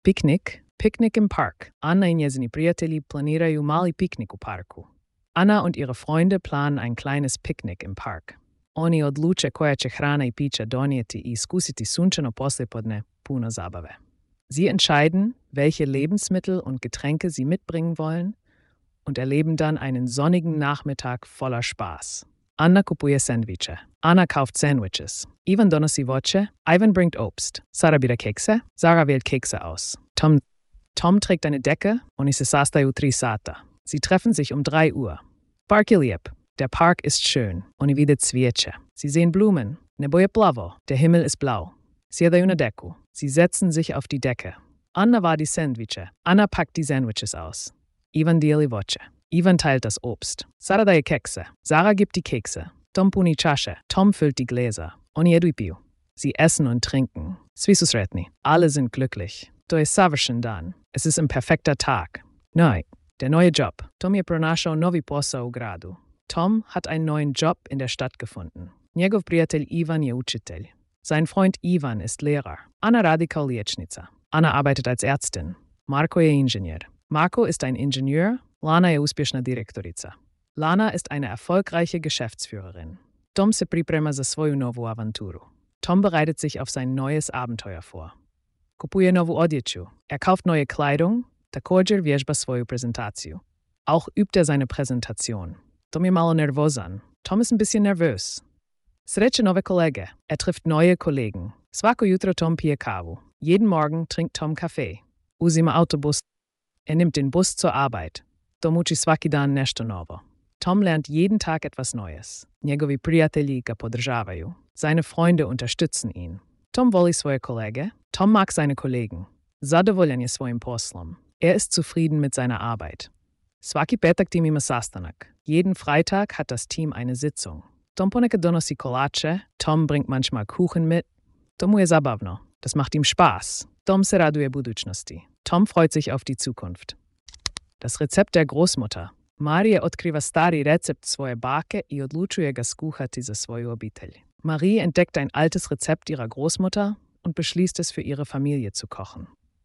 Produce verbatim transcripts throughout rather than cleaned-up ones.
Piknik, Picknick im Park. Anna i njezini prijatelji planiraju mali piknik u parku. Anna und ihre Freunde planen ein kleines Picknick im Park. Oni odluče koja će hrana i pića donijeti i iskusiti sunčano poslijepodne puno zabave. Sie entscheiden, welche Lebensmittel und Getränke sie mitbringen wollen und erleben dann einen sonnigen Nachmittag voller Spaß. Anna kupuje sandwiche. Anna kauft Sandwiches. Ivan donosi voće. Ivan bringt Obst. Sara bira Kekse. Sarah wählt Kekse aus. Tom, Tom trägt eine Decke und sie sastaju tri sata. Sie treffen sich um drei Uhr. Park je lijep. Der Park ist schön. Oni vide cvijeće. Sie sehen Blumen. Nebo je plavo. Der Himmel ist blau. Sjedaju na deku. Sie setzen sich auf die Decke. Anna war die Sandwiche. Anna packt die Sandwiches aus. Ivan dijeli voće. Ivan teilt das Obst. Sara daje Kekse. Sarah gibt die Kekse. Tom puni čaše. Tom füllt die Gläser. Oni jedu i piju. Sie essen und trinken. Svi su sretni. Alle sind glücklich. To je savršen dan. Es ist ein perfekter Tag. Neu. Der neue Job. Tom je pronašao novi posao u gradu. Tom hat einen neuen Job in der Stadt gefunden. Njegov prijatelj Ivan je učitelj. Sein Freund Ivan ist Lehrer. Anna radi kao liječnica. Anna arbeitet als Ärztin. Marko je inženjer. Marko ist ein Ingenieur. Lana je uspješna direktorica. Lana ist eine erfolgreiche Geschäftsführerin. Tom se priprema za svoju novu avanturu. Tom bereitet sich auf sein neues Abenteuer vor. Kupuje novu odjeću. Er kauft neue Kleidung. Također vježba svoju prezentaciju. Auch übt er seine Präsentation. Tom je malo nervozan. Tom ist ein bisschen nervös. Sreće nove kolege. Er trifft neue Kollegen. Svako jutro Tom pije kavu. Jeden Morgen trinkt Tom Kaffee. Uzima Autobus. Er nimmt den Bus zur Arbeit. Tom uči svaki dan nešto novo. Tom lernt jeden Tag etwas Neues. Njegovi prijatelji ga podržavaju. Seine Freunde unterstützen ihn. Tom voli svoje kolege. Tom mag seine Kollegen. Zadovoljan je svojim poslom. Er ist zufrieden mit seiner Arbeit. Svaki petak tim ima sastanak. Jeden Freitag hat das Team eine Sitzung. Tom ponekad donosi kolače. Tom bringt manchmal Kuchen mit. Tomu je zabavno. Das macht ihm Spaß. Tom se raduje budućnosti. Tom freut sich auf die Zukunft. Das Rezept der Großmutter. Marije otkriva stari recept svoje bake i odlučuje ga skuhati za svoju obitelj. Marie entdeckt ein altes Rezept ihrer Großmutter und beschließt es für ihre Familie zu kochen.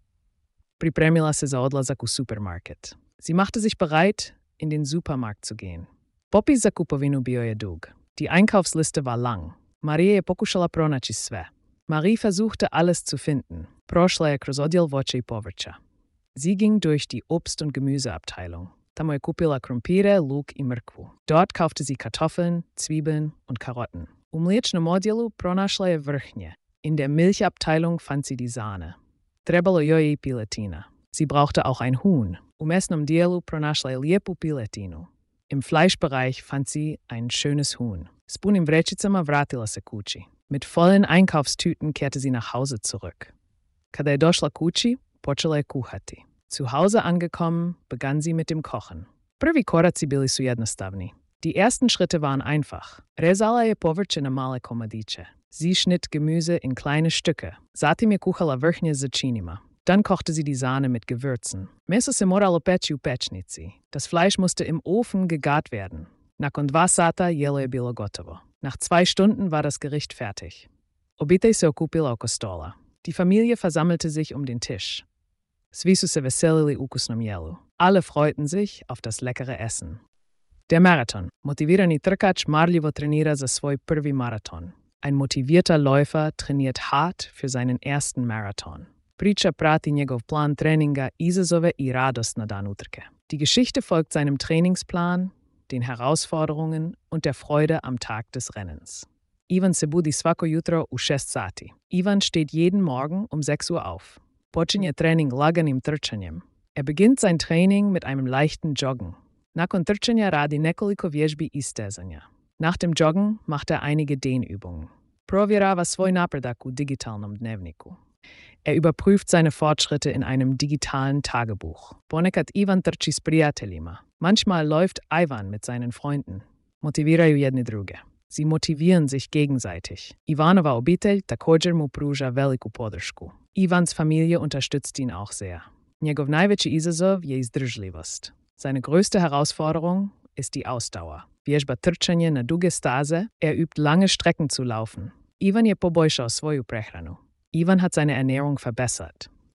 Pripremila se za odlazak u supermarket. Sie machte sich bereit, in den Supermarkt zu gehen. Popi za kupovinu bio je dug. Die Einkaufsliste war lang. Marie je pokušala pronaći sve. Marie versuchte alles zu finden. Prošla je kroz odjel voća i povrća. Sie ging durch die Obst- und Gemüseabteilung. Tamo je kupila krumpire, luk i mrkvu. Dort kaufte sie Kartoffeln, Zwiebeln und Karotten. U mliječnom odjelu pronašla je vrhnje. In der Milchabteilung fand sie die Sahne. Trebalo joj je i piletina. Sie brauchte auch ein Huhn. U mesnom dijelu pronašla je lijepu piletinu. Im Fleischbereich fand sie ein schönes Huhn. S punim vrećicama vratila se kući. Mit vollen Einkaufstüten kehrte sie nach Hause zurück. Kada je došla kući, počela je kuhati. Zu Hause angekommen, begann sie mit dem Kochen. Prvi koraci bili su jednostavni. Die ersten Schritte waren einfach. Rezala je povrće na male komadiće. Sie schnitt Gemüse in kleine Stücke. Zatim je kuhala vrhnje za činima. Dann kochte sie die Sahne mit Gewürzen. Meso se moralo peći u pečnici. Das Fleisch musste im Ofen gegart werden. Nakon dva sata jelo je bilo gotovo. Nach zwei Stunden war das Gericht fertig. Obitelj se okupila oko stola. Die Familie versammelte sich um den Tisch. Svi su se veselili ukusnom jelu. Alle freuten sich auf das leckere Essen. Der Marathon. Motivirani trkač marljivo trenira za svoj prvi maraton. Ein motivierter Läufer trainiert hart für seinen ersten Marathon. Priča prati njegov plan treninga, izazove i radost na dan utrke. Die Geschichte folgt seinem Trainingsplan, den Herausforderungen und der Freude am Tag des Rennens. Ivan se budi svako jutro u šest sati. Ivan steht jeden Morgen um sechs Uhr auf. Počinje trening laganim trčanjem. Er beginnt sein Training mit einem leichten Joggen. Nakon trčanja radi nekoliko vježbi istezanja. Nach dem Joggen macht er einige Dehnübungen. Provjerava svoj napredak u digitalnom dnevniku. Er überprüft seine Fortschritte in einem digitalen Tagebuch. Ponekad Ivan trči s prijateljima. Manchmal läuft Ivan mit seinen Freunden. Motiviraju jedni druge. Sie motivieren sich gegenseitig. Ivanova obitelj također mu pruža veliku podršku. Ivans Familie unterstützt ihn auch sehr. Njegov najveći izazov je izdržljivost. Seine größte Herausforderung ist die Ausdauer. Vježba trčanje na duge staze, er übt lange Strecken zu laufen. Ivan je poboljšao svoju prehranu. Ivan hat seine Ernährung verbessert.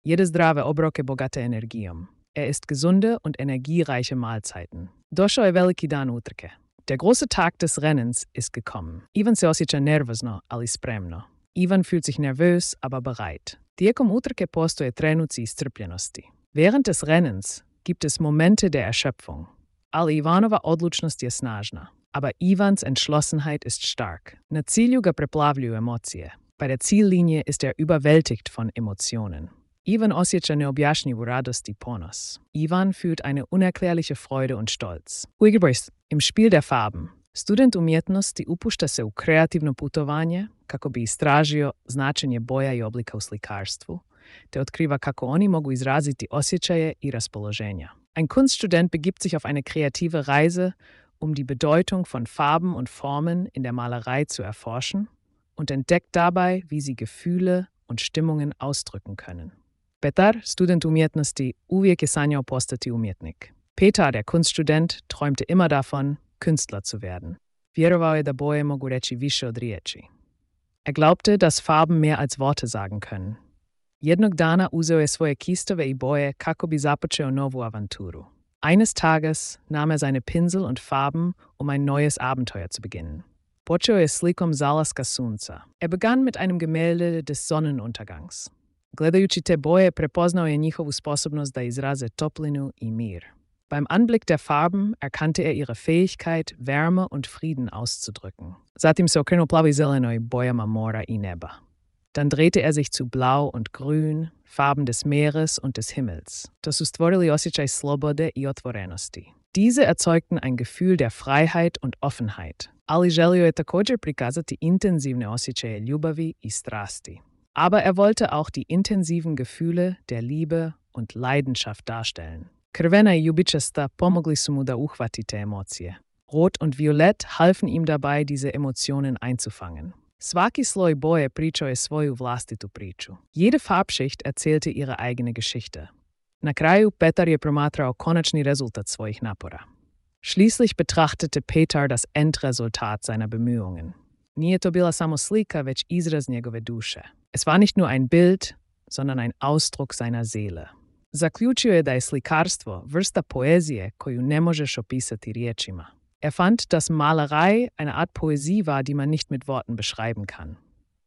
Jede zdrave obroke bogate energijom. Er isst gesunde und energiereiche Mahlzeiten. Došao je veliki dan utrke. Der große Tag des Rennens ist gekommen. Ivan se osjeća nervozno, ali spremno. Ivan fühlt sich nervös, aber bereit. Tijekom utrke postoje trenuci iscrpljenosti. Während des Rennens gibt es Momente der Erschöpfung. Ali Ivanova odlučnost je snažna, aber Ivans Entschlossenheit ist stark. Na cilju ga preplavljuju emocije. Bei der Ziellinie ist er überwältigt von Emotionen. Ivan osjeća neobjašnjivu radost i ponos. Ivan fühlt eine unerklärliche Freude und Stolz. Ujgrboist, im Spiel der Farben. Student umjetnosti upušta se u kreativno putovanje kako bi istražio značenje boja i oblika u slikarstvu, te otkriva kako oni mogu izraziti osjećaje i raspoloženja. Ein Kunststudent begibt sich auf eine kreative Reise, um die Bedeutung von Farben und Formen in der Malerei zu erforschen und entdeckt dabei, wie sie Gefühle und Stimmungen ausdrücken können. Petar, student umjetnosti, uvijek je sanjao postati umjetnik. Petar, der Kunststudent, träumte immer davon, Künstler zu werden. Vjerovao je da boje mogu reći više od riječi. Er glaubte, dass Farben mehr als Worte sagen können. Jednog dana uzeo je svoje kistove i boje kako bi započeo novu avanturu. Eines Tages nahm er seine Pinsel und Farben, um ein neues Abenteuer zu beginnen. Počeo je slikom zalaska sunca. Er begann mit einem Gemälde des Sonnenuntergangs. Gledajući te boje, prepoznao je njihovu sposobnost da izraze toplinu i mir. Beim Anblick der Farben erkannte er ihre Fähigkeit, Wärme und Frieden auszudrücken. Zatim se okrenuo plavo i zelenoj bojama mora i neba. Dann drehte er sich zu Blau und Grün, Farben des Meeres und des Himmels. To su stvorili osjećaj slobode i otvorenosti. Diese erzeugten ein Gefühl der Freiheit und Offenheit. Ali želio je također prikazati intenzivne osjećaje ljubavi i strasti. Aber er wollte auch die intensiven Gefühle der Liebe und Leidenschaft darstellen. Crvena i ljubičasta pomogli su mu da uhvati te emocije. Rot und Violett halfen ihm dabei, diese Emotionen einzufangen. Svaki sloj boje pričao je svoju vlastitu priču. Jede Farbschicht erzählte ihre eigene Geschichte. Na kraju Petar je promatrao konačni rezultat svojih napora. Schließlich betrachtete Petar das Endresultat seiner Bemühungen. Nije to bila samo slika, već izraz njegove duše. Es war nicht nur ein Bild, sondern ein Ausdruck seiner Seele. Zaključio je da je slikarstvo vrsta poezije koju ne možeš opisati riječima. Er fand, dass Malerei eine Art Poesie war, die man nicht mit Worten beschreiben kann.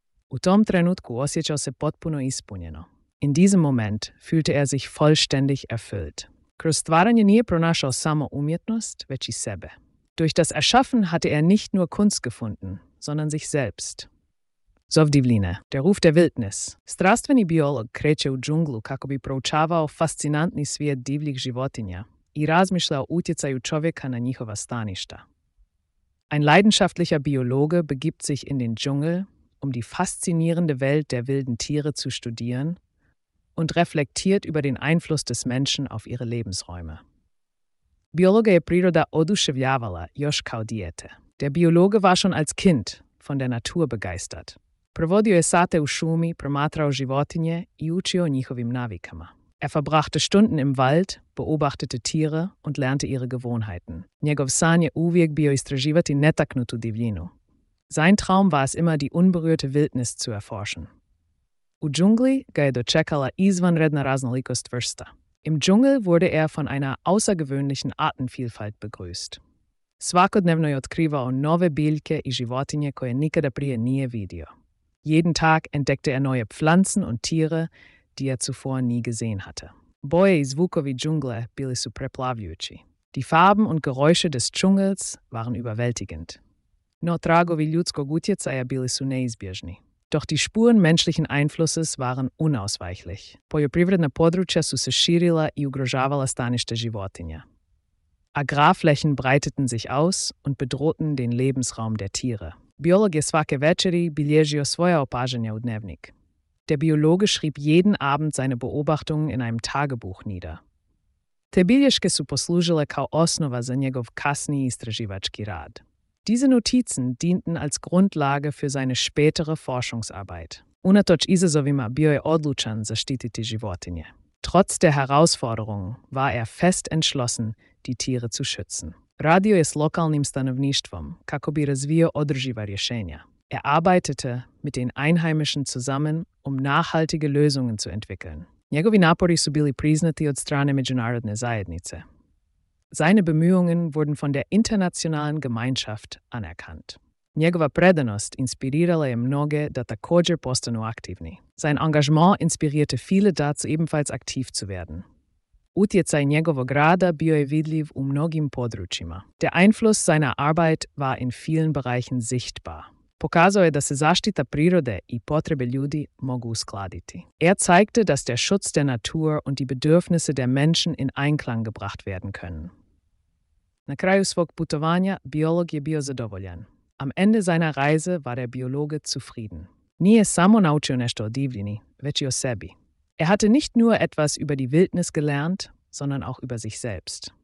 U tom trenutku osjećao se potpuno ispunjeno. In diesem Moment fühlte er sich vollständig erfüllt. Kroz stvaranje nije pronašao samo umjetnost, već i sebe. Durch das Erschaffen hatte er nicht nur Kunst gefunden, sondern sich selbst. Zov divljine, der Ruf der Wildnis. Strastveni biolog kreće u džunglu kako bi proučavao fascinantni svijet divljih životinja i razmišlja o utjecaju čovjeka na njihova staništa. Ein leidenschaftlicher Biologe begibt sich in den Dschungel, um die faszinierende Welt der wilden Tiere zu studieren und reflektiert über den Einfluss des Menschen auf ihre Lebensräume. Biologa je priroda oduševljavala još kao dijete. Der Biologe war schon als Kind von der Natur begeistert. Provodio je sate u šumi, promatrao životinje i učio o njihovim navikama. Er verbrachte Stunden im Wald, beobachtete Tiere und lernte ihre Gewohnheiten. Njegov san je uvijek bio istraživati netaknutu divljinu. Sein Traum war es immer, die unberührte Wildnis zu erforschen. U džungli ga je dočekala izvanredna raznolikost vrsta. Im Dschungel wurde er von einer außergewöhnlichen Artenvielfalt begrüßt. Svakodnevno je otkrivao nove biljke i životinje koje nikada prije nije vidio. Jeden Tag entdeckte er neue Pflanzen und Tiere, die er zuvor nie gesehen hatte. Boje i zvukovi džungle bili su preplavljujući. Die Farben und Geräusche des Dschungels waren überwältigend. No tragovi ljudskog utjecaja bili su neizbježni. Doch die Spuren menschlichen Einflusses waren unausweichlich. Poljoprivredna područja su se širila i ugrožavala stanište životinja. Agrarflächen breiteten sich aus und bedrohten den Lebensraum der Tiere. Biolog je svake večeri bilježio svoja opažanja u dnevnik. Der Biologe schrieb jeden Abend seine Beobachtungen in einem Tagebuch nieder. Te bilješke su poslužile kao osnova za njegov kasniji istraživački rad. Diese Notizen dienten als Grundlage für seine spätere Forschungsarbeit. Unatoč izazovima bio je odlučan zaštititi životinje. Trotz der Herausforderungen war er fest entschlossen, die Tiere zu schützen. Radio je s lokalnim stanovništvom kako bi razvio održiva rješenja. Er arbeitete mit den Einheimischen zusammen, um nachhaltige Lösungen zu entwickeln. Njegovi napori su bili priznati od strane međunarodne zajednice. Seine Bemühungen wurden von der internationalen Gemeinschaft anerkannt. Njegova predanost inspirirala je mnoge da također postanu aktivni. Sein Engagement inspirierte viele dazu, ebenfalls aktiv zu werden. Utjecaj njegovog rada bio je vidljiv u mnogim područjima. Der Einfluss seiner Arbeit war in vielen Bereichen sichtbar. Pokazao je da se zaštita prirode i potrebe ljudi mogu uskladiti. Er zeigte, dass der Schutz der Natur und die Bedürfnisse der Menschen in Einklang gebracht werden können. Na kraju svog putovanja biolog je bio zadovoljan. Am Ende seiner Reise war der Biologe zufrieden. Nije samo naučio nešto o divljini, već i o sebi. Er hatte nicht nur etwas über die Wildnis gelernt, sondern auch über sich selbst.